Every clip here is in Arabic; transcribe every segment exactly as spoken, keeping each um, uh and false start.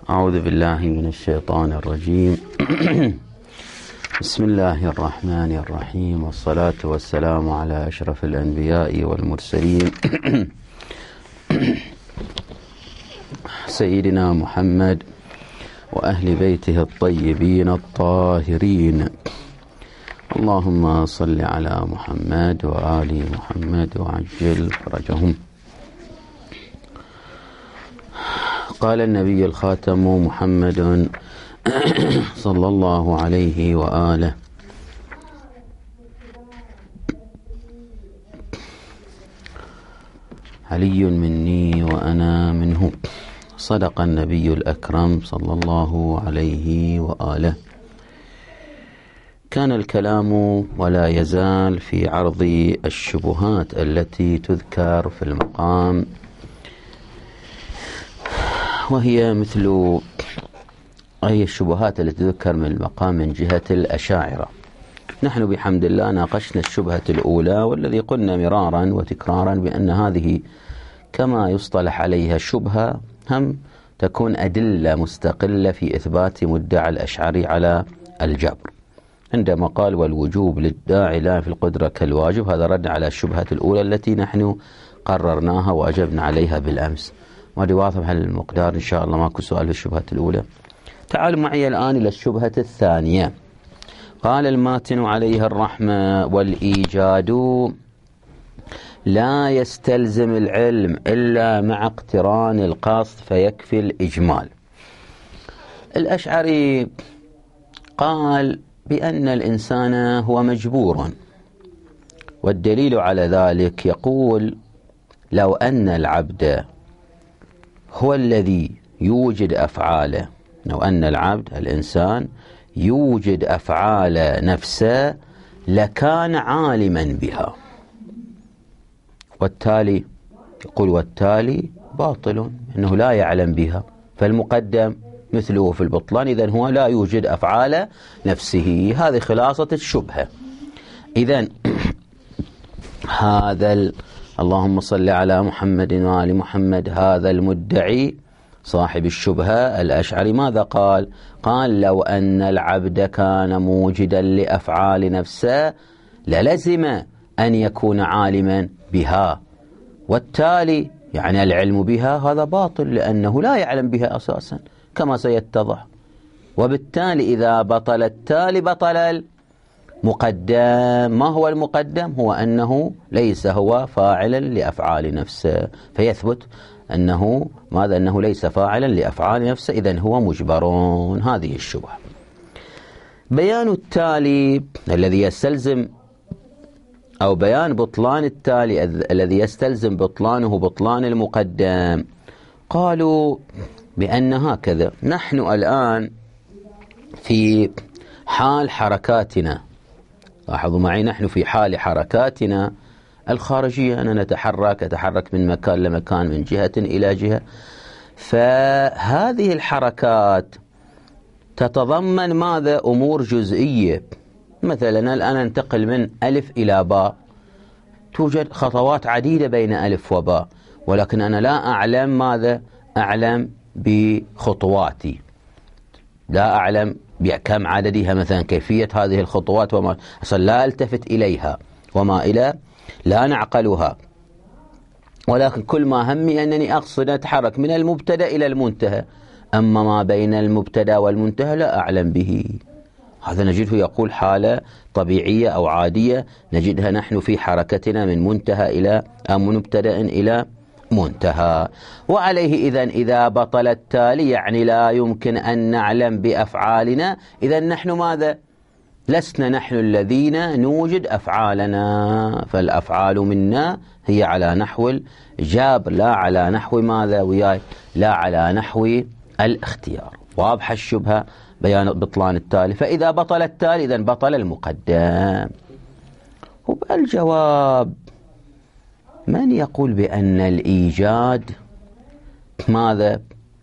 أعوذ بالله من الشيطان الرجيم. بسم الله الرحمن الرحيم، والصلاة والسلام على أشرف الأنبياء والمرسلين سيدنا محمد وأهل بيته الطيبين الطاهرين. اللهم صل على محمد وآل محمد وعجل فرجهم. قال النبي الخاتم محمد صلى الله عليه وآله: علي مني وأنا منه. صدق النبي الأكرم صلى الله عليه وآله. كان الكلام ولا يزال في عرض الشبهات التي تذكر في المقام، وهي مثل أي الشبهات التي تذكر من المقام من جهة الأشاعرة. نحن بحمد الله ناقشنا الشبهة الأولى، والذي قلنا مرارا وتكرارا بأن هذه كما يصطلح عليها الشبهة هم تكون أدلة مستقلة في إثبات مدعى الأشعري على الجبر، عندما قال والوجوب للداعي لا في القدرة كالواجب. هذا رد على الشبهة الأولى التي نحن قررناها وأجبنا عليها بالأمس. ما واضح هل المقدار إن شاء الله ماكو سؤال في الشبهة الأولى. تعالوا معي الآن إلى الشبهة الثانية. قال الماتن عليها الرحمة: والإيجاد لا يستلزم العلم إلا مع اقتران القصد فيكفي الإجمال. الأشعري قال بأن الإنسان هو مجبور، والدليل على ذلك يقول: لو أن العبد هو الذي يوجد أفعاله، لو أن العبد الإنسان يوجد أفعال نفسه لكان عالما بها، والتالي يقول والتالي باطل، إنه لا يعلم بها، فالمقدم مثله في البطلان، إذن هو لا يوجد أفعال نفسه. هذه خلاصة الشبهة. إذن هذا ال... اللهم صل على محمد وآل محمد. هذا المدعي صاحب الشبهة الأشعري ماذا قال؟ قال: لو أن العبد كان موجدا لأفعال نفسه للزم أن يكون عالما بها، والتالي يعني العلم بها هذا باطل، لأنه لا يعلم بها أساسا كما سيتضح، وبالتالي إذا بطل التالي بطل المقدم. ما هو المقدم؟ هو أنه ليس هو فاعلا لأفعال نفسه، فيثبت أنه ماذا؟ أنه ليس فاعلا لأفعال نفسه، إذن هو مجبرون. هذه الشبهة. بيان التالي الذي يستلزم أو بيان بطلان التالي الذي يستلزم بطلانه بطلان المقدم. قالوا بأن هكذا: نحن الآن في حال حركاتنا، لاحظوا معي، نحن في حال حركاتنا الخارجية، أننا نتحرك أتحرك من مكان لمكان، من جهة إلى جهة، فهذه الحركات تتضمن ماذا؟ أمور جزئية. مثلا الآن انتقل من ألف إلى باء، توجد خطوات عديدة بين ألف وباء، ولكن أنا لا أعلم ماذا؟ أعلم بخطواتي، لا أعلم بكم عددها، مثلا كيفية هذه الخطوات وما أصلا لا ألتفت إليها وما إلى لا نعقلها، ولكن كل ما همي أنني أقصد أتحرك من المبتدأ إلى المنتهى، أما ما بين المبتدأ والمنتهى لا أعلم به. هذا نجده يقول حالة طبيعية أو عادية نجدها نحن في حركتنا من منتهى إلى أو من مبتدأ إلى منتهى. وعليه إذن إذا بطل التالي يعني لا يمكن أن نعلم بأفعالنا، إذن نحن ماذا؟ لسنا نحن الذين نوجد أفعالنا، فالأفعال منا هي على نحو الجبر لا على نحو ماذا وياي؟ لا على نحو الاختيار. واضح الشبهة؟ بيان بطلان التالي. فإذا بطل التالي إذن بطل المقدم. وبالجواب من يقول بأن الإيجاد ماذا؟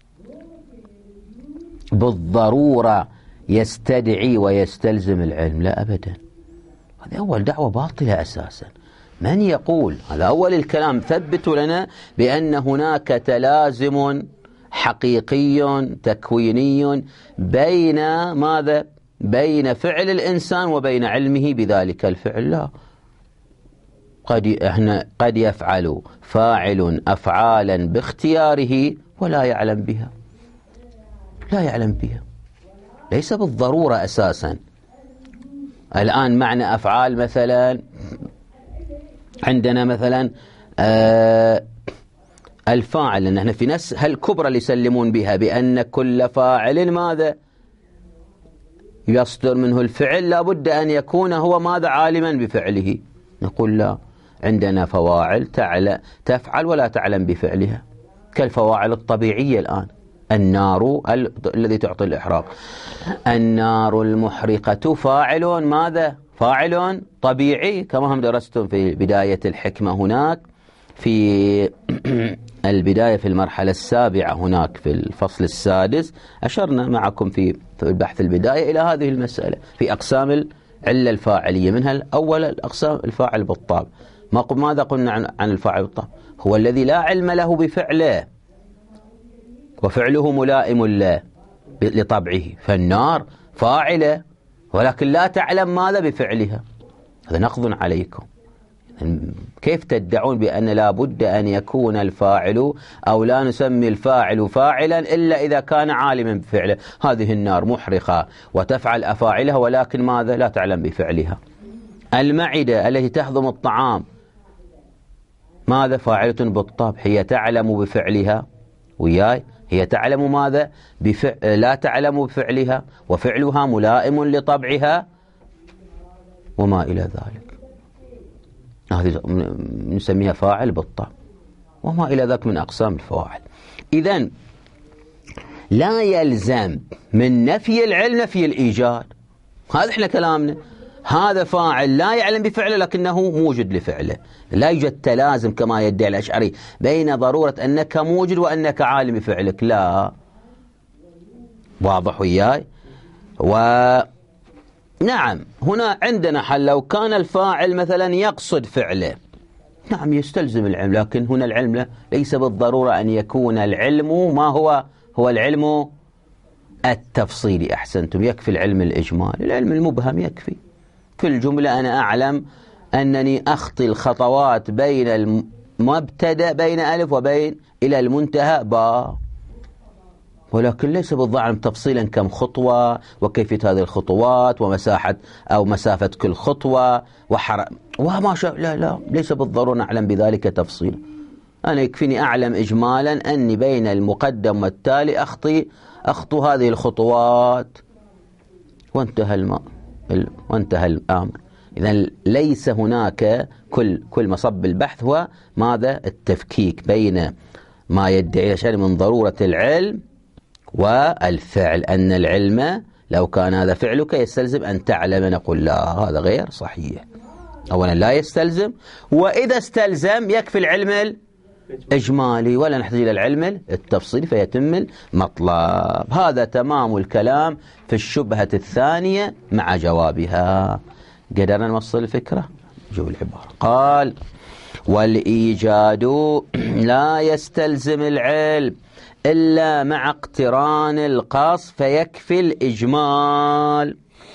بالضرورة يستدعي ويستلزم العلم؟ لا أبدا، هذه أول دعوة باطلة أساسا. من يقول؟ هذا أول الكلام. ثبتوا لنا بأن هناك تلازم حقيقي تكويني بين ماذا؟ بين فعل الإنسان وبين علمه بذلك الفعل. لا، قد احنا قد يفعل فاعل أفعالا باختياره ولا يعلم بها، لا يعلم بها، ليس بالضرورة أساسا. الآن معنى أفعال مثلا عندنا مثلا آه الفاعل، لأن احنا في نفس هالكبرى اللي يسلمون بها بأن كل فاعل ماذا يصدر منه الفعل لابد أن يكون هو ماذا؟ عالما بفعله. نقول لا، عندنا فواعل تفعل ولا تعلم بفعلها، كالفواعل الطبيعية. الآن النار ال... الذي تعطي الإحراق، النار المحرقة فاعل ماذا؟ فاعل طبيعي، كما هم درستم في بداية الحكمة هناك في البداية في المرحلة السابعة هناك في الفصل السادس أشرنا معكم في البحث البداية إلى هذه المسألة في أقسام العلة الفاعلية، منها الأول الأقسام الفاعل بالطبع. ماذا قلنا عن, عن الفاعل بالطبع؟ هو الذي لا علم له بفعله وفعله ملائم له لطبعه، فالنار فاعلة ولكن لا تعلم ماذا بفعلها، هذا نقض عليكم. كيف تدعون بأن لا بد أن يكون الفاعل أو لا نسمي الفاعل فاعلا إلا إذا كان عالما بفعله؟ هذه النار محرقة وتفعل أفاعلها ولكن ماذا؟ لا تعلم بفعلها. المعدة التي تهضم الطعام ماذا؟ فاعلة بالطبع، هي تعلم بفعلها وياي، هي تعلم ماذا؟ بفعل لا تعلم بفعلها وفعلها ملائم لطبعها وما إلى ذلك، هذه نسميها فاعل بالطبع وما إلى ذلك من أقسام الفواعل. إذن لا يلزم من نفي العلم نفي الإيجاد، هذا احنا كلامنا. هذا فاعل لا يعلم بفعله لكنه موجد لفعله، لا يوجد تلازم كما يدعي الأشعري بين ضرورة أنك موجد وأنك عالم بفعلك، لا. واضح وياي؟ ونعم هنا عندنا حل، لو كان الفاعل مثلا يقصد فعله نعم يستلزم العلم، لكن هنا العلم ليس بالضرورة أن يكون العلم ما هو هو العلم التفصيلي. أحسنتم، يكفي العلم الإجمالي، العلم المبهم يكفي. في الجملة أنا أعلم أنني أخطي الخطوات بين المبتدأ بين ألف وبين إلى المنتهى باء، ولكن ليس بالضعف تفصيلا كم خطوة وكيفية هذه الخطوات ومساحة أو مسافة كل خطوة وحرق وما شاء. لا لا ليس بالضرورة أعلم بذلك تفصيلا، أنا يكفيني أعلم إجمالا أني بين المقدم والتالي أخطي أخطو هذه الخطوات وانتهى الماء وانتهى الأمر. إذن ليس هناك كل كل مصب البحث هو ماذا؟ التفكيك بين ما يدعي الأشعري من ضرورة العلم والفعل، أن العلم لو كان هذا فعلك يستلزم أن تعلم. نقول لا، هذا غير صحيح. أولا لا يستلزم، وإذا استلزم يكفي العلم الإجمالي ولا نحتاج إلى العلم التفصيلي فيتم المطلب. هذا تمام الكلام في الشبهة الثانية مع جوابها. قدرنا نوصل الفكرة؟ جو العبارة. قال والإيجاد لا يستلزم العلم إلا مع اقتران القصد فيكفي الإجمال.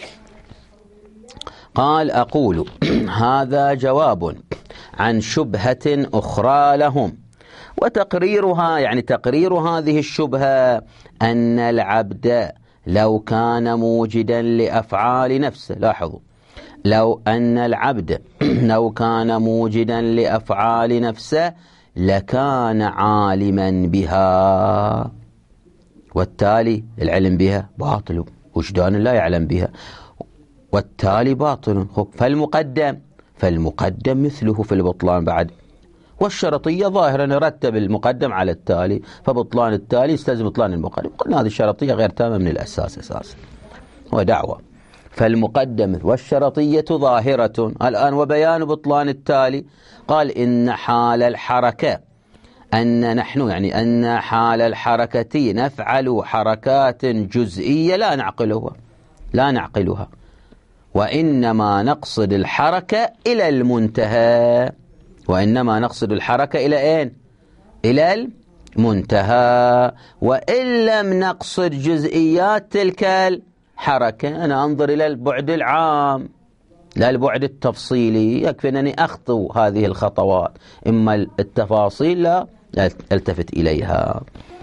قال أقول هذا جواب عن شبهة أخرى لهم، وتقريرها يعني تقرير هذه الشبهة أن العبد لو كان موجدا لأفعال نفسه، لاحظوا، لو أن العبد لو كان موجدا لأفعال نفسه لكان عالما بها، والتالي العلم بها باطل، وجدان لا يعلم بها، والتالي باطل. فالمقدم فالمقدم مثله في البطلان بعد، والشرطية ظاهرا نرتب المقدم على التالي، فبطلان التالي يستلزم بطلان المقدم. قلنا هذه الشرطية غير تامة من الأساس أساسا ودعوة. فالمقدم والشرطية ظاهرة الآن. وبيان بطلان التالي قال إن حال الحركة أن نحن يعني أن حال الحركة نفعل حركات جزئية لا نعقلها لا نعقلها وإنما نقصد الحركة إلى المنتهى. وإنما نقصد الحركة إلى أين؟ إلى منتهى. وإن لم نقصد جزئيات تلك الحركة، أنا أنظر إلى البعد العام لا البعد التفصيلي، يكفي أنني أخطو هذه الخطوات، إما التفاصيل لا التفت إليها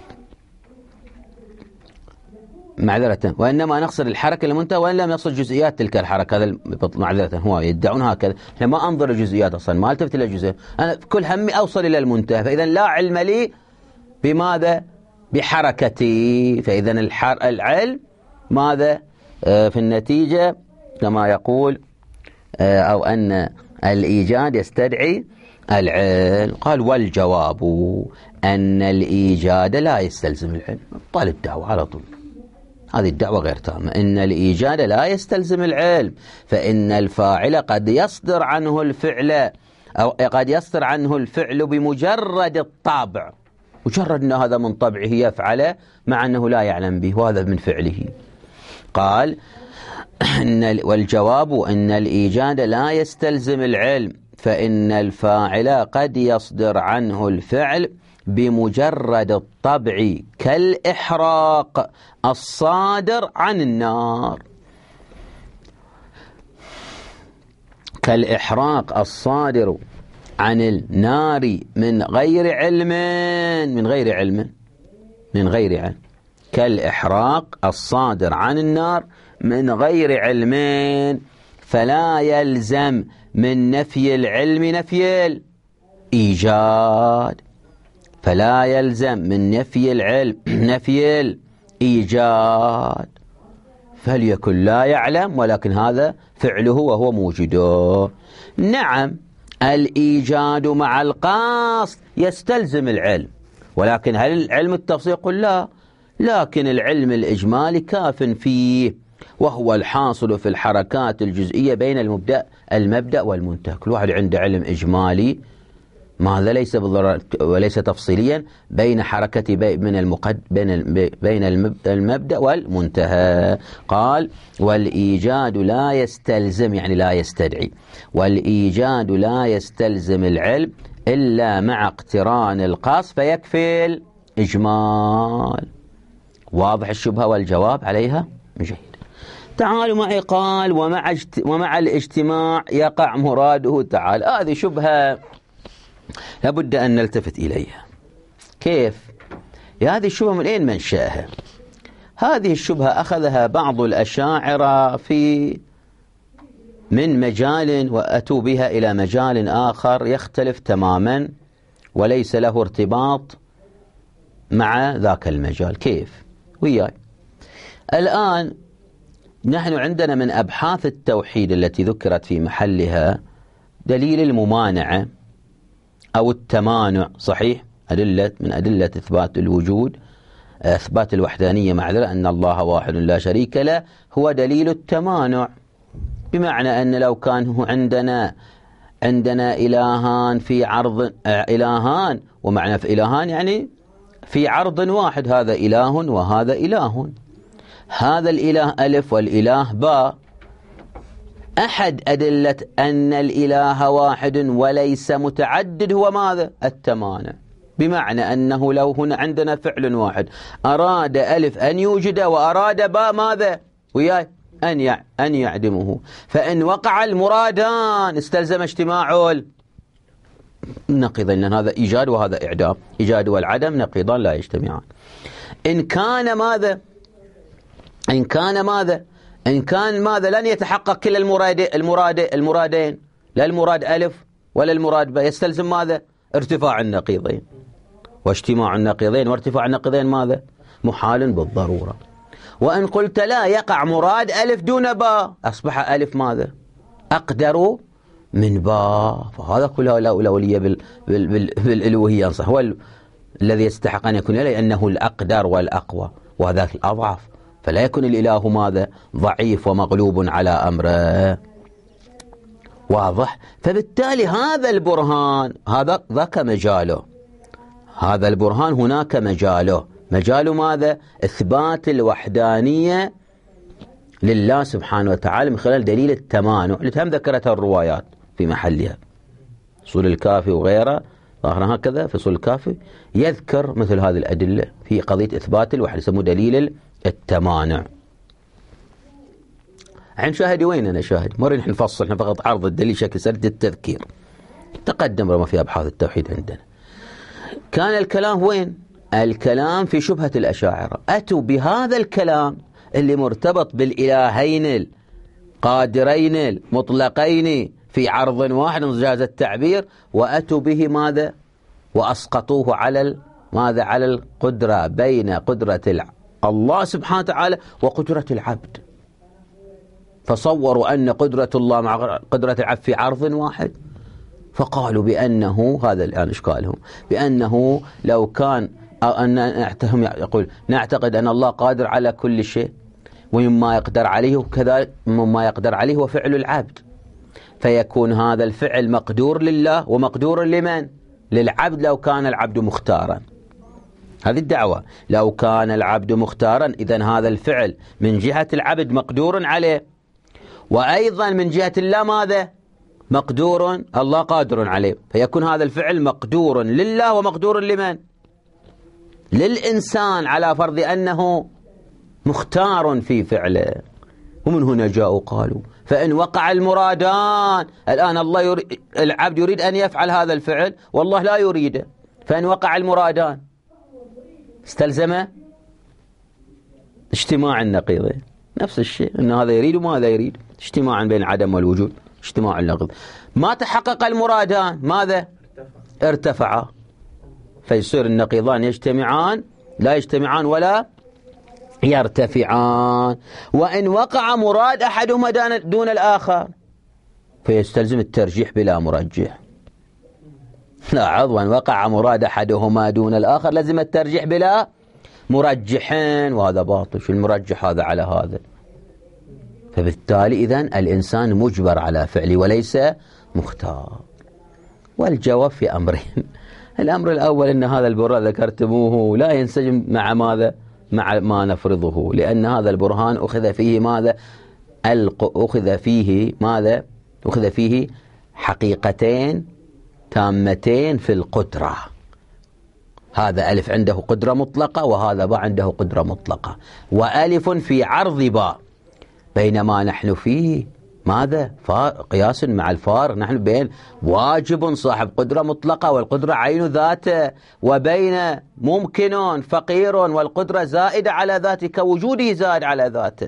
معذرة، وإنما نقصد الحركة المنتهى وإن لم نقصد جزئيات تلك الحركة. هذا معذرة هو يدعون هكذا، ما أنظر الجزئيات أصلا، ما التفت إلى الجزئيات، أنا كل همي أوصل إلى المنتهى، فإذا لا علم لي بماذا؟ بحركتي. فإذا العلم ماذا؟ آه في النتيجة كما يقول آه أو أن الإيجاد يستدعي العلم. قال والجواب أن الإيجاد لا يستلزم العلم. طال الدعوة على طول، هذه الدعوة غير تامة. إن الإيجاد لا يستلزم العلم، فإن الفاعل قد يصدر عنه الفعل أو قد يصدر عنه الفعل بمجرد الطابع، مجرد أن هذا من طبعه يفعل مع أنه لا يعلم به، وهذا من فعله. قال إن والجواب أن الإيجاد لا يستلزم العلم، فإن الفاعل قد يصدر عنه الفعل بمجرد الطبع كالإحراق الصادر عن النار، كالإحراق الصادر عن النار من غير علم من غير علم من غير علم كالإحراق الصادر عن النار من غير علم. فلا يلزم من نفي العلم نفي الإيجاد، فلا يلزم من نفي العلم نفي الإيجاد، فليكن لا يعلم ولكن هذا فعله وهو موجوده. نعم الإيجاد مع القصد يستلزم العلم، ولكن هل العلم التفصيل؟ قل لا، لكن العلم الإجمالي كاف فيه، وهو الحاصل في الحركات الجزئية بين المبدأ المبدأ والمنتهى. كل واحد عنده علم إجمالي، ماذا ليس بالضرورة وليس تفصيليا، بين حركة بين المقد بين بين المبدأ والمنتهى. قال والإيجاد لا يستلزم يعني لا يستدعي، والإيجاد لا يستلزم العلم إلا مع اقتران القصد فيكفي الإجمال. واضح الشبهة والجواب عليها؟ جيد. تعالوا معي. قال ومع ومع الاجتماع يقع مراده تعالى. هذه شبهة لابد أن نلتفت إليها. كيف؟ هذه الشبهة من أين منشأها؟ هذه الشبهة أخذها بعض الأشاعرة في من مجال وأتوا بها إلى مجال آخر يختلف تماما وليس له ارتباط مع ذاك المجال. كيف؟ وياي الآن نحن عندنا من أبحاث التوحيد التي ذكرت في محلها دليل الممانعة أو التمانع، صحيح؟ أدلة من أدلة إثبات الوجود، إثبات الوحدانية معذرة، أن الله واحد لا شريك له، هو دليل التمانع. بمعنى أن لو كان عندنا عندنا إلهان في عرض إلهان، ومعنى في إلهان يعني في عرض واحد، هذا إله وهذا إله، هذا الإله ألف والإله باء، أحد أدلة أن الإله واحد وليس متعدد هو ماذا؟ التمانع. بمعنى أنه لو هنا عندنا فعل واحد أراد ألف أن يوجد وأراد باء ماذا؟ وياي أن أن يعدمه، فإن وقع المرادان استلزم اجتماع النقيضين، لأن هذا إيجاد وهذا إعدام، إيجاد والعدم نقيضان لا يجتمعان. إن كان ماذا؟ إن كان ماذا؟ إن كان ماذا؟ لن يتحقق كلا المراد المراد المرادين، لا المراد ألف ولا المراد باء، يستلزم ماذا؟ ارتفاع النقيضين، واجتماع النقيضين وارتفاع النقيضين ماذا؟ محال بالضرورة. وإن قلت لا يقع مراد ألف دون باء، أصبح ألف ماذا؟ أقدر من باء، فهذا كله الأولية بال بال بال بالألوهية صح، هو الذي يستحق أن يكون إليه أنه الأقدر والأقوى وذاك الأضعف، فلا يكون الإله ماذا؟ ضعيف ومغلوب على أمره. واضح؟ فبالتالي هذا البرهان هذا ذاك مجاله، هذا البرهان هناك مجاله، مجال ماذا؟ إثبات الوحدانية لله سبحانه وتعالى من خلال دليل التمانع التي هم ذكرتها الروايات في محلها، أصول الكافي وغيره ظاهر هكذا في أصول الكافي يذكر مثل هذه الأدلة في قضية إثبات الوحي، يسموه دليل التمانع. عن شاهدي وين أنا شاهد؟ مرة نحن نفصل، نحن فقط عرض الدليل شكل سرد التذكير. تقدم رغم في أبحاث التوحيد عندنا. كان الكلام وين؟ الكلام في شبهة الأشاعرة، أتوا بهذا الكلام اللي مرتبط بالإلهين القادرين المطلقين في عرض واحد جاز التعبير، وأتوا به ماذا؟ وأسقطوه على ماذا؟ على القدرة بين قدرة الله سبحانه وتعالى وقدرة العبد، فصوروا أن قدرة الله مع قدرة العبد في عرض واحد، فقالوا بأنه هذا الآن إشكالهم، بأنه لو كان أن يقول نعتقد أن الله قادر على كل شيء ومما يقدر عليه، وكذا مما يقدر عليه هو فعل العبد، فيكون هذا الفعل مقدور لله ومقدور لمن؟ للعبد لو كان العبد مختارا. هذه الدعوة، لو كان العبد مختارا إذن هذا الفعل من جهة العبد مقدور عليه، وأيضا من جهة الله ماذا؟ مقدور، الله قادر عليه، فيكون هذا الفعل مقدور لله ومقدور لمن؟ للإنسان، على فرض أنه مختار في فعله. ومن هنا جاءوا قالوا فإن وقع المرادان، الآن الله يريد، العبد يريد أن يفعل هذا الفعل والله لا يريده، فإن وقع المرادان استلزم اجتماع النقيضين. نفس الشيء، أن هذا يريد وما هذا يريد، اجتماعا بين العدم والوجود، اجتماع النقيض. ما تحقق المرادان ماذا؟ ارتفعا، فيصير النقيضان يجتمعان، لا يجتمعان ولا يرتفعان. وإن وقع مراد أحدهما دون الآخر فيستلزم الترجيح بلا مرجح. لاحظ، وإن وقع مراد أحدهما دون الآخر لازم الترجيح بلا مرجحين، وهذا باطل. شو المرجح هذا على هذا؟ فبالتالي إذن الإنسان مجبر على فعله وليس مختار. والجواب في أمرين. الأمر الأول أن هذا البرهان ذكرتموه لا ينسجم مع ماذا؟ مع ما نفرضه، لأن هذا البرهان أخذ فيه ماذا؟ أخذ فيه ماذا؟ أخذ فيه حقيقتين تامتين في القدرة. هذا ألف عنده قدرة مطلقة، وهذا باء عنده قدرة مطلقة، وألف في عرض باء، بينما نحن فيه ماذا؟ قياس مع الفار، نحن بين واجب صاحب قدرة مطلقة والقدرة عين ذاته، وبين ممكن فقير والقدرة زائدة على ذاته كوجوده زائد على ذاته.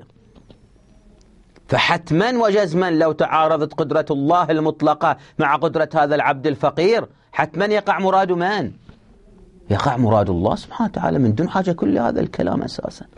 فحتما وجزما لو تعارضت قدرة الله المطلقة مع قدرة هذا العبد الفقير، حتما يقع مراد من؟ يقع مراد الله سبحانه وتعالى من دون حاجة كل هذا الكلام أساسا.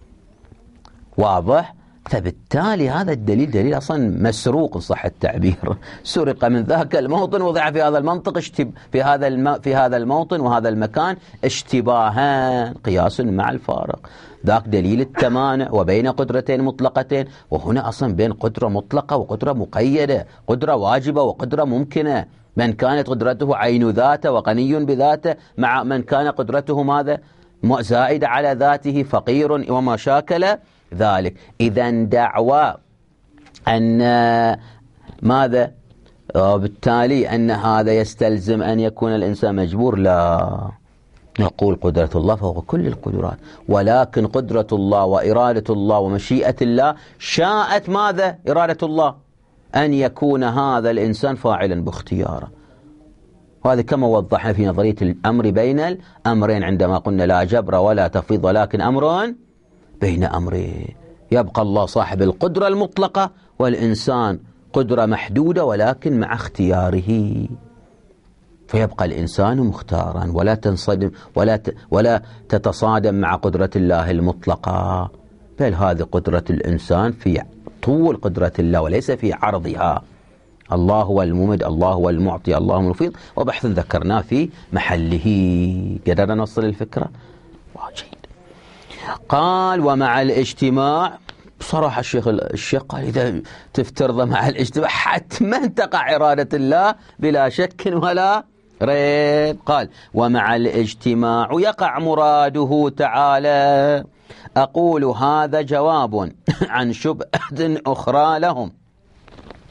واضح؟ فبالتالي هذا الدليل دليل أصلا مسروق إن صح التعبير، سرق من ذاك الموطن وضع في هذا المنطق اشتب في هذا الم... في هذا الموطن وهذا المكان اشتباها قياس مع الفارق. ذاك دليل التمانع وبين قدرتين مطلقتين، وهنا أصلا بين قدرة مطلقة وقدرة مقيدة، قدرة واجبة وقدرة ممكنة. من كانت قدرته عين ذاته وغني بذاته مع من كان قدرته ماذا؟ زائدة على ذاته فقير وما شاكل ذلك. إذن دعوى أن ماذا؟ وبالتالي أن هذا يستلزم أن يكون الإنسان مجبور، لا، نقول قدرة الله فوق كل القدرات، ولكن قدرة الله وإرادة الله ومشيئة الله شاءت ماذا؟ إرادة الله أن يكون هذا الإنسان فاعلا باختياره. وهذا كما وضحنا في نظرية الأمر بين الأمرين عندما قلنا لا جبر ولا تفويض ولكن أمر بين أمرين. يبقى الله صاحب القدرة المطلقة والإنسان قدرة محدودة ولكن مع اختياره، فيبقى الإنسان مختارا ولا تنصدم ولا ت... ولا تتصادم مع قدرة الله المطلقة، بل هذه قدرة الإنسان في طول قدرة الله وليس في عرضها. الله هو الممد، الله هو المعطي، الله هو المفيض، وبحث ذكرناه في محله. قدرنا نوصل الفكرة؟ جيد. قال ومع الاجتماع، بصراحة الشيخ الشيخ قال إذا تفترض مع الاجتماع حتما تقع إرادة الله بلا شك ولا ريب. قال ومع الاجتماع يقع مراده تعالى. أقول هذا جواب عن شبهة أخرى لهم،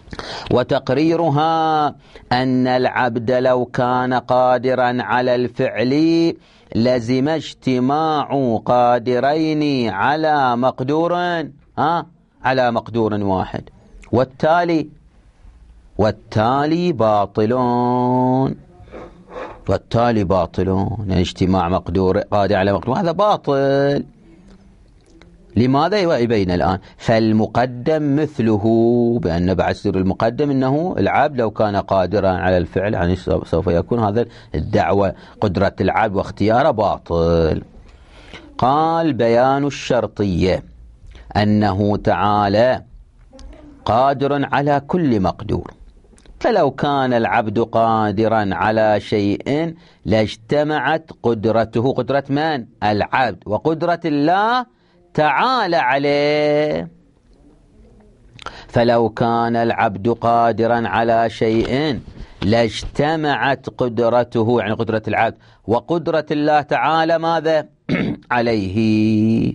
وتقريرها أن العبد لو كان قادرا على الفعل لزم اجتماع قادرين على مقدور ها على مقدور واحد، والتالي والتالي باطلون والتالي باطلون يعني اجتماع مقدور قادر على مقدور هذا باطل. لماذا يبين الآن؟ فالمقدم مثله، بأن بعد سر المقدم أنه العبد لو كان قادرا على الفعل يعني سوف يكون هذا الدعوة قدرة العبد واختياره باطل. قال بيان الشرطية أنه تعالى قادر على كل مقدور، فلو كان العبد قادرا على شيء لاجتمعت قدرته قدرة من؟ العبد وقدرة الله تعالى عليه. فلو كان العبد قادرا على شيء لاجتمعت قدرته يعني قدرة العبد وقدرة الله تعالى ماذا؟ عليه.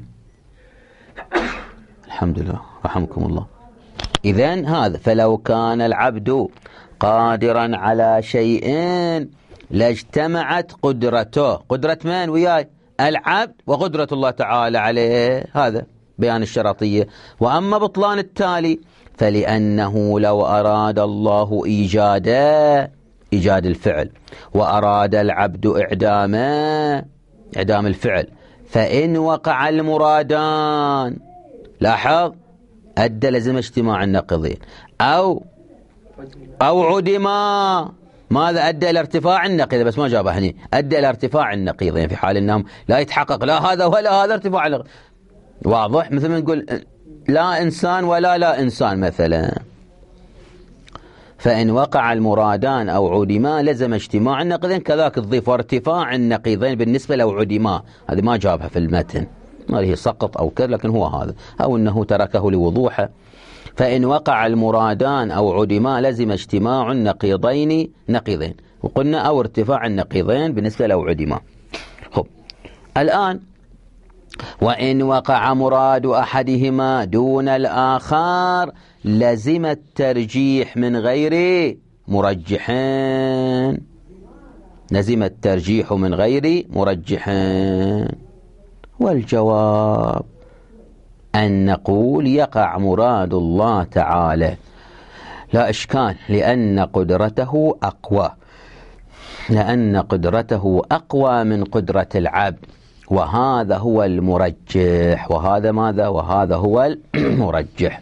الحمد لله رحمكم الله. إذن هذا فلو كان العبد قادرا على شيء لاجتمعت قدرته قدرة من وياي؟ العبد وقدرة الله تعالى عليه. هذا بيان الشرطية. وأما بطلان التالي فلأنه لو أراد الله إيجاد إيجاد الفعل وأراد العبد إعدام إعدام الفعل، فإن وقع المرادان لاحظ أدى لزم اجتماع النقيضين أو أو عدما ماذا؟ أدى إلى ارتفاع النقيض، بس ما جابها هني، أدى إلى ارتفاع النقيضين في حال أنهم لا يتحقق لا هذا ولا هذا ارتفاع النقيض. واضح؟ مثل ما نقول لا إنسان ولا لا إنسان مثلا. فإن وقع المرادان أو عدما لزم اجتماع النقيضين، كذاك تضيف ارتفاع النقيضين بالنسبة لو عدما، هذه ما جابها في المتن، ما هي سقط أو كذا، لكن هو هذا أو أنه تركه لوضوحه. فإن وقع المرادان أو عدما لزم اجتماع النقيضين نقيضين، وقلنا أو ارتفاع النقيضين بالنسبة لو عدما. خب الآن وإن وقع مراد أحدهما دون الآخر لزم الترجيح من غير مرجحين لزم الترجيح من غير مرجحين. والجواب أن نقول يقع مراد الله تعالى لا إشكال، لأن قدرته أقوى لأن قدرته أقوى من قدرة العبد، وهذا هو المرجح وهذا ماذا؟ وهذا هو المرجح.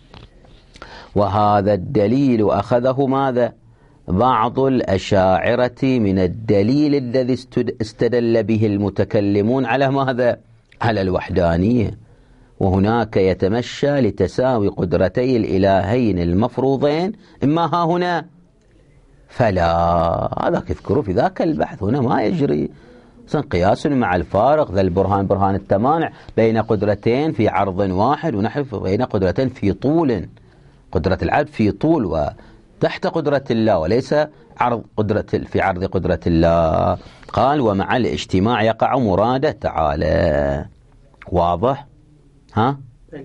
وهذا الدليل أخذه ماذا؟ بعض الأشاعرة من الدليل الذي استدل به المتكلمون على ماذا؟ على الوحدانية. وهناك يتمشى لتساوي قدرتي الإلهين المفروضين إما ها هنا فلا، هذا يذكروا في ذاك البحث، هنا ما يجري قياس مع الفارق. ذا البرهان برهان التمانع بين قدرتين في عرض واحد ونحو بين قدرتين في طول، قدرة العبد في طول وتحت قدرة الله وليس عرض قدرة في عرض قدرة الله. قال ومع الاجتماع يقع مراده تعالى. واضح؟ ها؟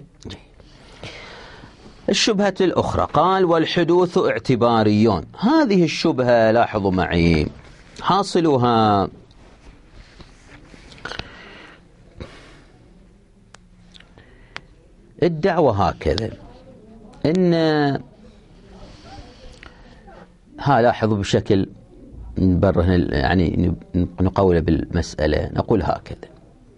الشبهة الأخرى قال والحدوث اعتباريون. هذه الشبهة لاحظوا معي حاصلها الدعوة هكذا إن ها لاحظوا بشكل يعني نقول بالمسألة، نقول هكذا: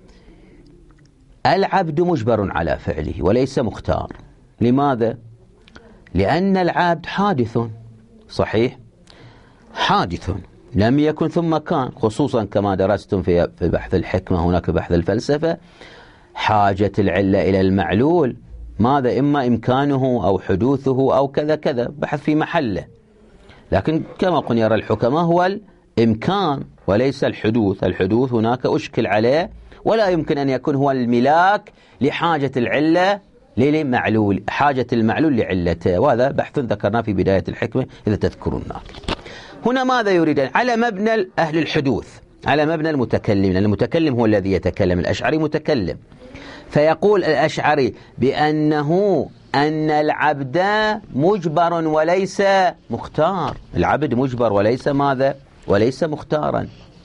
العبد مجبر على فعله وليس مختار. لماذا؟ لأن العبد حادث، صحيح، حادث لم يكن ثم كان، خصوصا كما درستم في بحث الحكمة هناك بحث الفلسفة، حاجة العلة إلى المعلول ماذا؟ إما إمكانه أو حدوثه أو كذا كذا، بحث في محله. لكن كما قلنا يرى الحكماء هو الإمكان وليس الحدوث. الحدوث هناك أشكل عليه ولا يمكن أن يكون هو الملاك لحاجة العلة للمعلول، حاجة المعلول لعلته، وهذا بحث ذكرناه في بداية الحكمة إذا تذكرون. هنا ماذا يريد؟ على مبنى أهل الحدوث، على مبنى المتكلم، لأن المتكلم هو الذي يتكلم. الأشعري متكلم، فيقول الأشعري بأنه أن العبد مجبر وليس مختار. العبد مجبر وليس ماذا؟ وليس مختارا.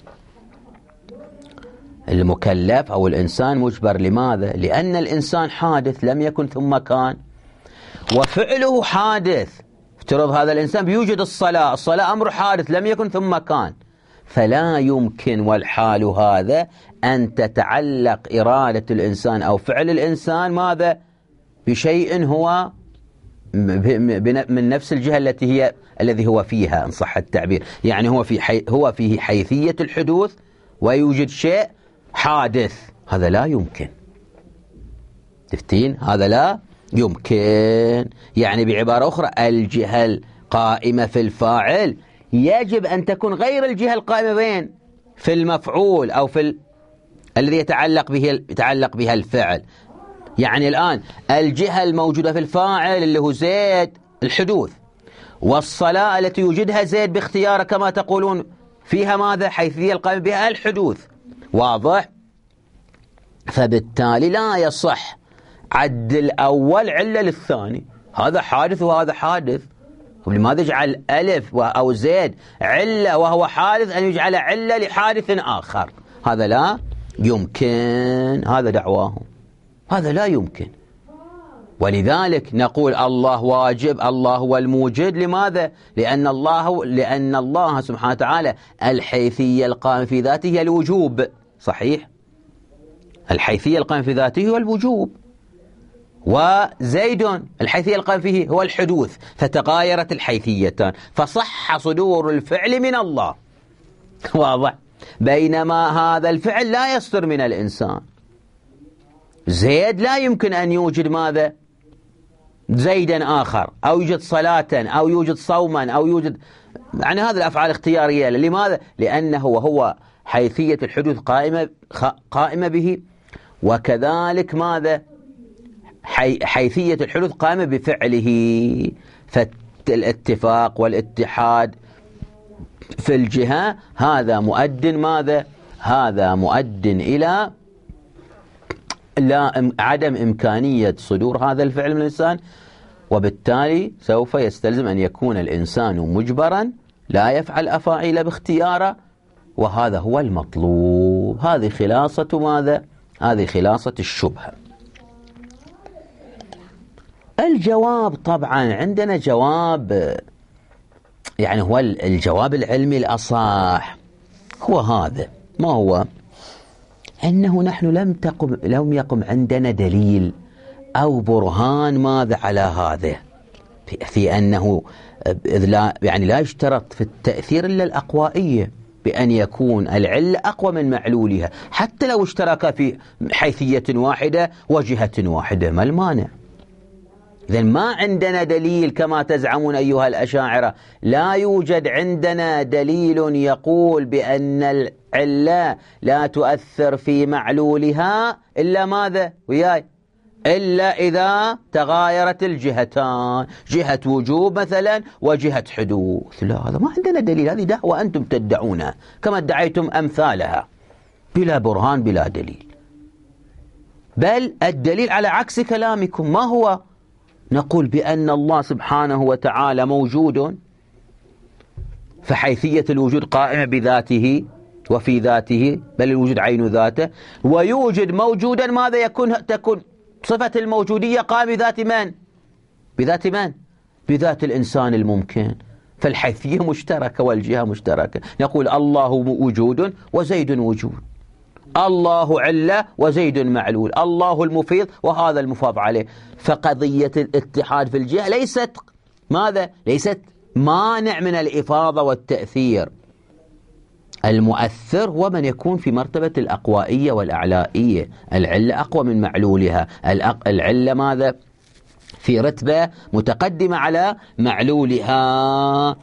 المكلف أو الإنسان مجبر. لماذا؟ لأن الإنسان حادث لم يكن ثم كان، وفعله حادث. افترض هذا الإنسان بيوجد الصلاة، الصلاة أمر حادث لم يكن ثم كان، فلا يمكن والحال هذا أن تتعلق إرادة الإنسان أو فعل الإنسان ماذا؟ بشيء هو من نفس الجهة التي هي الذي هو فيها إن صح التعبير. يعني هو في حي هو فيه حيثية الحدوث ويوجد شيء حادث، هذا لا يمكن. تفتين؟ هذا لا يمكن. يعني بعبارة أخرى الجهة القائمة في الفاعل يجب أن تكون غير الجهة القائمة بين في المفعول أو في ال... الذي يتعلق به يتعلق بها الفعل. يعني الآن الجهة الموجودة في الفاعل اللي هو زيد الحدوث، والصلاة التي يوجدها زيد باختياره كما تقولون فيها ماذا؟ حيثية القائمة بها الحدوث. واضح؟ فبالتالي لا يصح عد الأول علة للثاني، هذا حادث وهذا حادث. ولماذا يجعل ألف أو زيد علة وهو حادث أن يجعل علة لحادث آخر؟ هذا لا يمكن. هذا دعواهم، هذا لا يمكن. ولذلك نقول الله واجب، الله هو الموجد. لماذا؟ لأن الله لأن الله سبحانه وتعالى الحيثية القائمة في ذاته هي الوجوب. صحيح؟ الحيثية القائمة في ذاته هو الوجوب، وزيد الحيثية القائمة فيه هو الحدوث، فتغايرت الحيثيتان فصح صدور الفعل من الله. واضح؟ بينما هذا الفعل لا يصدر من الإنسان. زيد لا يمكن أن يوجد ماذا؟ زيدا آخر، أو يوجد صلاة، أو يوجد صوما، أو يوجد يعني هذه الأفعال اختيارية. لماذا؟ لأنه وهو حيثية الحدوث قائمة قائمة به، وكذلك ماذا؟ حي حيثية الحدوث قائمة بفعله. فالاتفاق والاتحاد في الجهة هذا مؤد ماذا؟ هذا مؤد إلى لا عدم إمكانية صدور هذا الفعل من الإنسان، وبالتالي سوف يستلزم أن يكون الإنسان مجبرا لا يفعل أفاعيل باختياره، وهذا هو المطلوب. هذه خلاصة ماذا؟ هذه خلاصة الشبهة. الجواب طبعا عندنا جواب، يعني هو الجواب العلمي الأصح هو هذا. ما هو؟ أنه نحن لم تقم لم يقم عندنا دليل أو برهان ماذا على هذا، في, في أنه لا يعني لا يشترط في التأثير إلا الأقوائية، بأن يكون العلة أقوى من معلولها حتى لو اشترك في حيثية واحدة وجهة واحدة، ما المانع؟ إذن ما عندنا دليل كما تزعمون أيها الأشاعرة، لا يوجد عندنا دليل يقول بأن العلة لا تؤثر في معلولها إلا ماذا؟ وياي إلا إذا تغايرت الجهتان، جهة وجوب مثلا وجهة حدوث. لا، هذا ما عندنا دليل، هذه دعوة أنتم تدعونها كما ادعيتم أمثالها بلا برهان بلا دليل. بل الدليل على عكس كلامكم. ما هو؟ نقول بأن الله سبحانه وتعالى موجود، فحيثية الوجود قائمة بذاته وفي ذاته، بل الوجود عين ذاته، ويوجد موجودا ماذا يكون؟ تكون صفة الموجودية قائمة بذات من؟ بذات من؟ بذات الإنسان الممكن. فالحيثية مشتركة والجهة مشتركة. نقول الله وجود وزيد وجود، الله علة وزيد معلول، الله المفيض وهذا المفاض عليه. فقضية الاتحاد في الجهة ليست ماذا؟ ليست مانع من الإفاضة والتأثير. المؤثر هو من يكون في مرتبة الأقوائية والأعلائية. العلة أقوى من معلولها، العلة ماذا؟ في رتبة متقدمة على معلولها.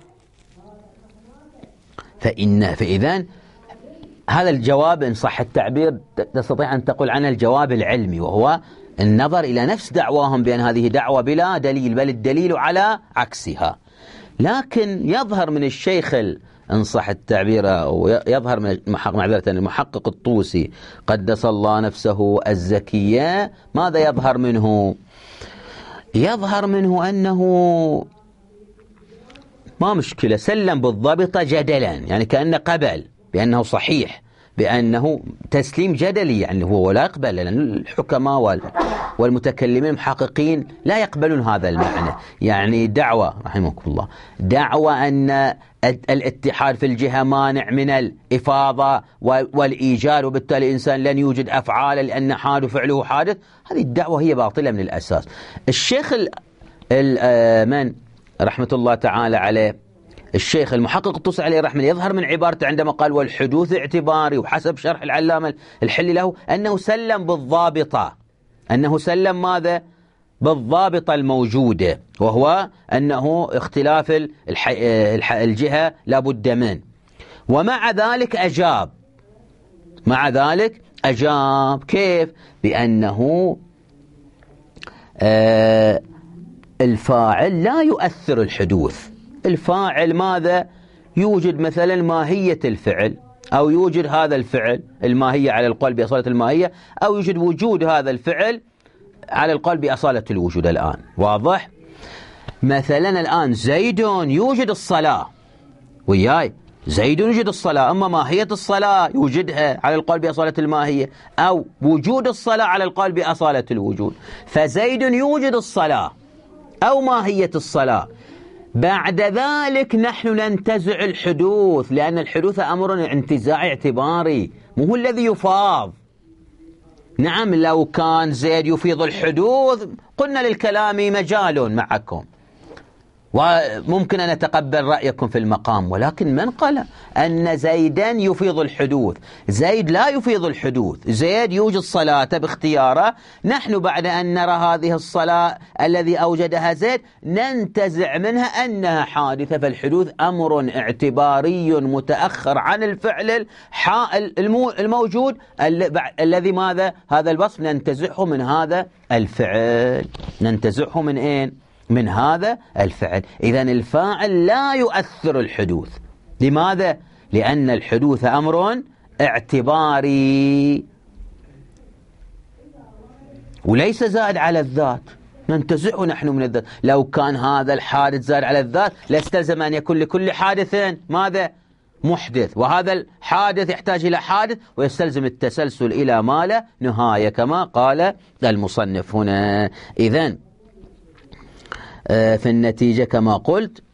فإن فإذن هذا الجواب إن صح التعبير تستطيع أن تقول عنه الجواب العلمي، وهو النظر إلى نفس دعواهم بأن هذه دعوة بلا دليل، بل الدليل على عكسها. لكن يظهر من الشيخ إن صح التعبير، ويظهر من معذرة المحقق الطوسي قدس الله نفسه الزكية، ماذا يظهر منه؟ يظهر منه أنه ما مشكلة، سلم بالضابطة جدلا، يعني كأنه قبل بأنه صحيح، بأنه تسليم جدلي، يعني هو لا يقبل، لأن الحكماء والمتكلمين المحققين لا يقبلون هذا المعنى. يعني دعوة رحمكم الله، دعوة أن الاتحاد في الجهة مانع من الإفاضة والإيجاد، وبالتالي الإنسان لن يوجد أفعال لأن حادث فعله حادث، هذه الدعوة هي باطلة من الأساس. الشيخ من رحمة الله تعالى عليه، الشيخ المحقق الطوسي عليه رحمه، يظهر من عبارته عندما قال والحدوث اعتباري، وحسب شرح العلامة الحلي له أنه سلم بالضابطة، أنه سلم ماذا؟ بالضابطة الموجودة، وهو أنه اختلاف الح... الح... الجهة لا بد منه. ومع ذلك أجاب، مع ذلك أجاب كيف؟ بأنه آه الفاعل لا يؤثر الحدوث. الفاعل ماذا؟ يوجد مثلا ماهية الفعل، أو يوجد هذا الفعل الماهية على القول بأصالة الماهية، أو يوجد وجود هذا الفعل على القول بأصالة الوجود. الآن واضح؟ مثلا الآن زيد يوجد الصلاة، وياي زيد يوجد الصلاة، أما ماهية الصلاة يوجدها على القول بأصالة الماهية، أو وجود الصلاة على القول بأصالة الوجود. فزيد يوجد الصلاة أو ماهية الصلاة، بعد ذلك نحن ننتزع الحدوث، لأن الحدوث أمر انتزاعي اعتباري، مو هو الذي يفاض. نعم، لو كان زيد يفيض الحدوث قلنا للكلام مجال معكم، وممكن أن نتقبل رأيكم في المقام، ولكن من قال أن زيدا يفيض الحدوث؟ زيد لا يفيض الحدوث، زيد يوجد صلاة باختياره، نحن بعد أن نرى هذه الصلاة الذي أوجدها زيد ننتزع منها أنها حادثة، فالحدوث أمر اعتباري متأخر عن الفعل الموجود الذي ماذا؟ هذا الوصف ننتزعه من هذا الفعل، ننتزعه من أين؟ من هذا الفعل. إذن الفاعل لا يؤثر الحدوث. لماذا؟ لأن الحدوث أمر اعتباري وليس زائد على الذات، ننتزعه نحن من الذات. لو كان هذا الحادث زائد على الذات لاستلزم أن يكون لكل حادث ماذا؟ محدث، وهذا الحادث يحتاج إلى حادث، ويستلزم التسلسل إلى ما لا نهاية كما قال المصنف هنا. إذن في النتيجة كما قلت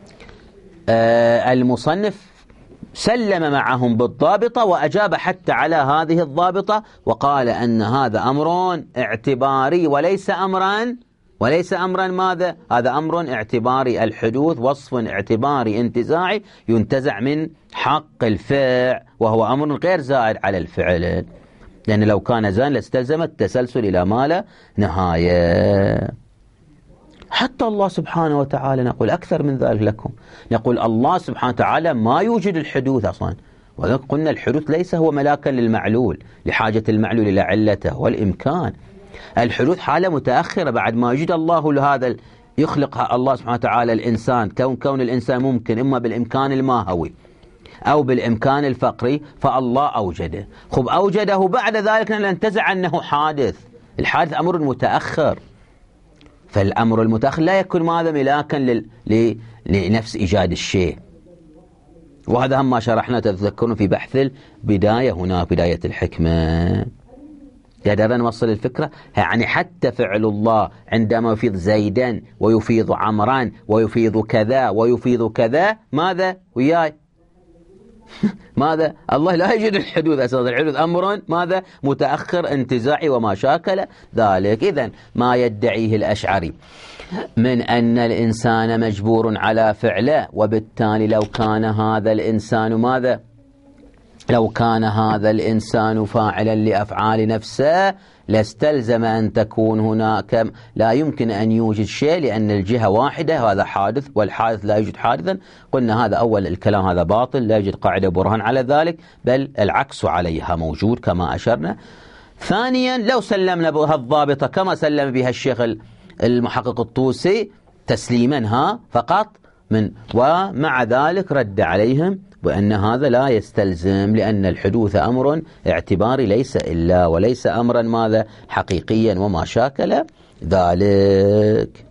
المصنف سلم معهم بالضابطة، وأجاب حتى على هذه الضابطة، وقال أن هذا أمر اعتباري وليس أمرا وليس أمرا ماذا؟ هذا أمر اعتباري، الحدوث وصف اعتباري انتزاعي ينتزع من حق الفعل، وهو أمر غير زائد على الفعل، لأن لو كان زائد لاستلزم التسلسل إلى ما لا نهاية. حتى الله سبحانه وتعالى نقول أكثر من ذلك لكم، نقول الله سبحانه وتعالى ما يوجد الحدوث أصلا، وقلنا الحدوث ليس هو ملاكا للمعلول لحاجة المعلول إلى علته والإمكان. الحدوث حالة متأخرة بعد ما يوجد الله لهذا، يخلق الله سبحانه وتعالى الإنسان، كون كون الإنسان ممكن إما بالإمكان الماهوي أو بالإمكان الفقري، فالله أوجده. خب أوجده بعد ذلك ننتزع أنه حادث، الحادث أمر متأخر، فالأمر المتأخر لا يكون ماذا؟ ملاكا لل... ل... لنفس إيجاد الشيء. وهذا هم ما شرحنا تذكرون في بحث البداية هنا، بداية الحكمة. قدرنا نوصل الفكرة؟ يعني حتى فعل الله عندما يفيض زيدا ويفيض عمران ويفيض كذا ويفيض كذا، ماذا؟ وياي ماذا؟ الله لا يوجد الحدوث أساسا، الحدوث أمر ماذا؟ متأخر انتزاعي وما شاكل ذلك. إذن ما يدعيه الأشعري من أن الإنسان مجبور على فعله، وبالتالي لو كان هذا الإنسان ماذا؟ لو كان هذا الإنسان فاعلا لأفعال نفسه لاستلزم أن تكون هناك، لا يمكن أن يوجد شيء لأن الجهة واحدة، هذا حادث والحادث لا يوجد حادثا. قلنا هذا أول الكلام، هذا باطل، لا يوجد قاعدة برهان على ذلك، بل العكس عليها موجود كما أشرنا. ثانيا لو سلمنا بها الضابطة كما سلم بها الشيخ المحقق الطوسي تسليما ها فقط من، ومع ذلك رد عليهم وأن هذا لا يستلزم، لأن الحدوث أمر اعتباري ليس إلا، وليس أمرا ماذا حقيقيا وما شاكل ذلك.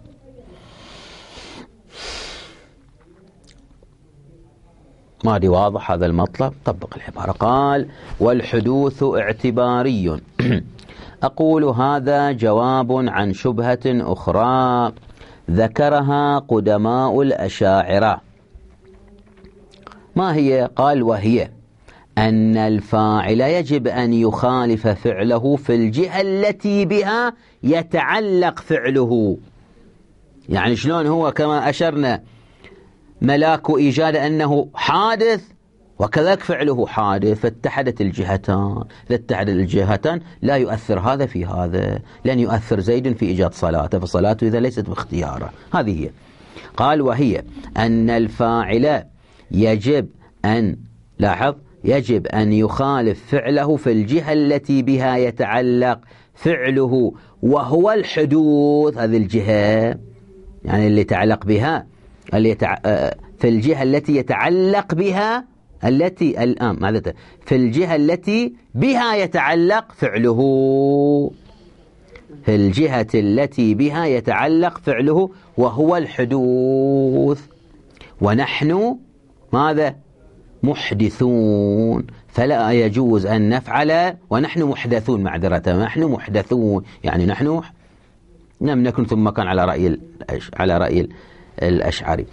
ما دي واضح هذا المطلب؟ طبق العبارة. قال والحدوث اعتباري. أقول هذا جواب عن شبهة أخرى ذكرها قدماء الأشاعرة. ما هي؟ قال وهي أن الفاعل يجب أن يخالف فعله في الجهة التي بها يتعلق فعله. يعني شلون هو كما أشرنا ملاك إيجاد أنه حادث، وكذلك فعله حادث، فاتحدت الجهتان. إذا اتحدت الجهتان لا يؤثر هذا في هذا، لن يؤثر زيد في إيجاد صلاته، فصلاته إذا ليست باختياره. هذه هي. قال وهي أن الفاعل يجب أن، لاحظ، يجب أن يخالف فعله في الجهة التي بها يتعلق فعله وهو الحدوث. هذه الجهة يعني اللي يتعلق بها، اللي يتع... في الجهة التي يتعلق بها، التي الآن ماذا في الجهة التي بها يتعلق فعله، في الجهة التي بها يتعلق فعله وهو الحدوث. ونحن ماذا محدثون، فلا يجوز أن نفعل، ونحن محدثون معذرة، نحن محدثون يعني نحن لم نكن ثم كان على رأي على رأي الأشعري.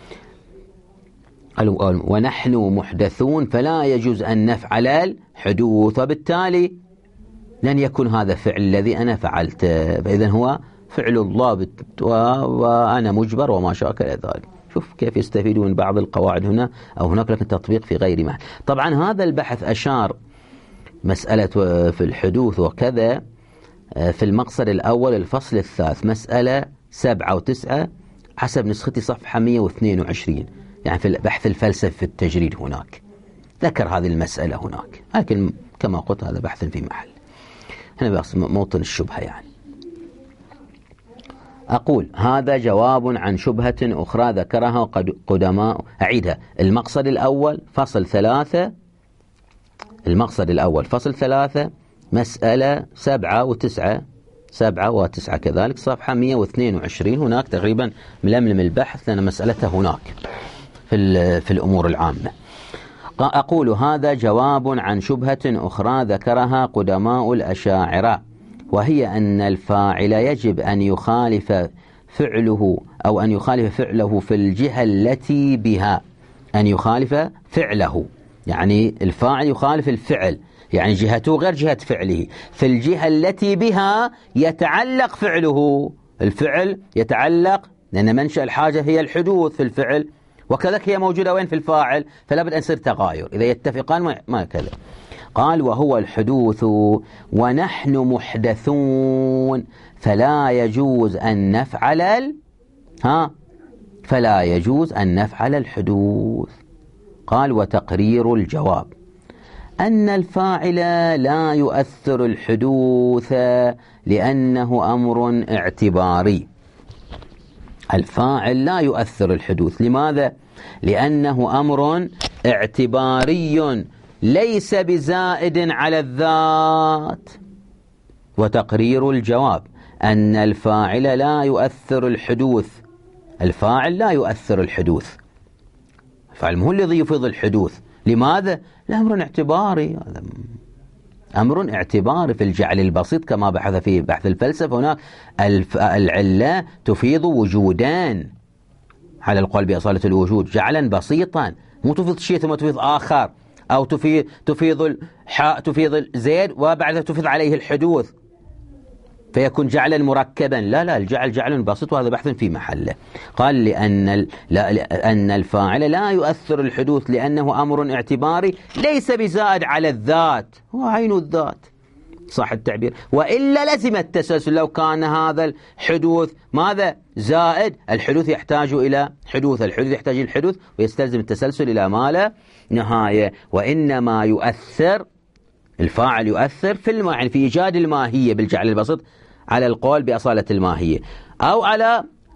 ونحن محدثون فلا يجوز أن نفعل الحدوث، وبالتالي لن يكون هذا فعل الذي أنا فعلته، فإذا هو فعل الله وأنا مجبر وما شاكل ذلك. شوف كيف يستفيدون من بعض القواعد هنا أو هناك، لكن تطبيق في غير محل. طبعا هذا البحث أشار مسألة في الحدوث وكذا في المقصد الأول الفصل الثالث مسألة سبعة وتسعة حسب نسختي صفحة مئة واثنين وعشرين، يعني في البحث الفلسفي في التجريد هناك ذكر هذه المسألة هناك، لكن كما قلت هذا بحث في محل، هنا بس موطن الشبهة. يعني أقول هذا جواب عن شبهة أخرى ذكرها قدماء، أعيدها، المقصد الأول فصل ثلاثة، المقصد الأول فصل ثلاثة مسألة سبعة وتسعة، سبعة وتسعة كذلك صفحة مئة واثنين وعشرين، هناك تقريبا ململم البحث لأن مسألته هناك في, في الأمور العامة. أقول هذا جواب عن شبهة أخرى ذكرها قدماء الأشاعرة، وهي أن الفاعل يجب أن يخالف فعله أو أن يخالف فعله في الجهة التي بها، أن يخالف فعله يعني الفاعل يخالف الفعل، يعني جهته غير جهة فعله، في الجهة التي بها يتعلق فعله. الفعل يتعلق لأن منشأ الحاجة هي الحدوث في الفعل، وكذلك هي موجودة وين في الفاعل، فلا بد أن يصير تغاير، إذا يتفقان ما كذا. قال وهو الحدوث ونحن محدثون فلا يجوز أن نفعل ال... ها فلا يجوز أن نفعل الحدوث. قال وتقرير الجواب أن الفاعل لا يؤثر الحدوث لأنه أمر اعتباري. الفاعل لا يؤثر الحدوث، لماذا؟ لأنه أمر اعتباري ليس بزائد على الذات. وتقرير الجواب أن الفاعل لا يؤثر الحدوث، الفاعل لا يؤثر الحدوث، الفاعل هو الذي يفيض الحدوث. لماذا؟ لأمر اعتباري، هذا أمر اعتباري في الجعل البسيط كما بحث في بحث الفلسفة. هناك العلة تفيض وجودان على القول بأصالة الوجود، جعلا بسيطا، مو تفيض شيء ثم تفيض آخر، أو تفيض تفيض الحاء تفيض الزيد وبعدها تفيض عليه الحدوث فيكون جعلا مركبا. لا لا، الجعل جعل بسيط، وهذا بحث في محله. قال لأن لأن الفاعل لا يؤثر الحدوث لأنه أمر اعتباري ليس بزائد على الذات، هو عين الذات صح التعبير، وإلا لزم التسلسل. لو كان هذا الحدوث ماذا زائد، الحدوث يحتاج إلى حدوث، الحدوث يحتاج إلى الحدوث، ويستلزم التسلسل إلى ما لا نهاية. وإنما يؤثر الفاعل يؤثر في الما يعني في إيجاد الماهية بالجعل البسيط على القول بأصالة الماهية، أو على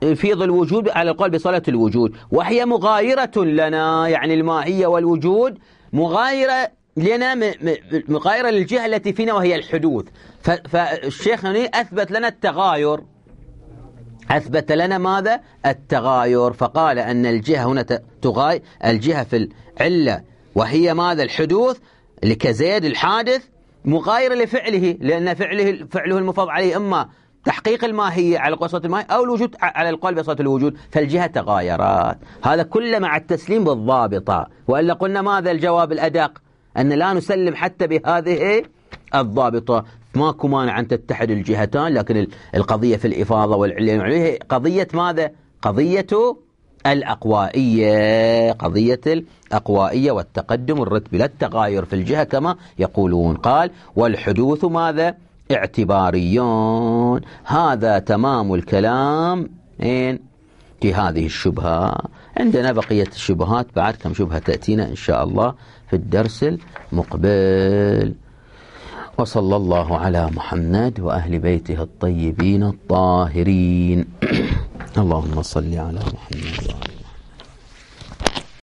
يفيض الوجود على القول بصلة الوجود، وهي مغايرة لنا، يعني الماهية والوجود مغايرة لنا، مغايرة للجهة التي فينا وهي الحدوث. فالشيخ هنا أثبت لنا التغاير، أثبت لنا ماذا؟ التغاير. فقال أن الجهة هنا تغاير، الجهة في العلة وهي ماذا؟ الحدوث، لكزيد الحادث مغايرة لفعله، لأن فعله فعله المفروض عليه إما تحقيق الماهية على القول بصفة الماهية أو الوجود على القول بصفة الوجود، فالجهة تغايرات. هذا كله مع التسليم بالضابطة، وإلا قلنا ماذا الجواب الأدق؟ أن لا نسلم حتى بهذه الضابطة. ماكو مانع أن تتحد الجهتان، لكن القضية في الإفاضة والعلة قضية ماذا؟ قضية الأقوائية، قضية الأقوائية والتقدم الرتبي، لا التغاير في الجهة كما يقولون. قال والحدوث ماذا؟ اعتباريون. هذا تمام الكلام إن في هذه الشبهة. عندنا بقية الشبهات بعد، كم شبهة تأتينا إن شاء الله في الدرس المقبل. وصلى الله على محمد وأهل بيته الطيبين الطاهرين. اللهم صل على محمد وآله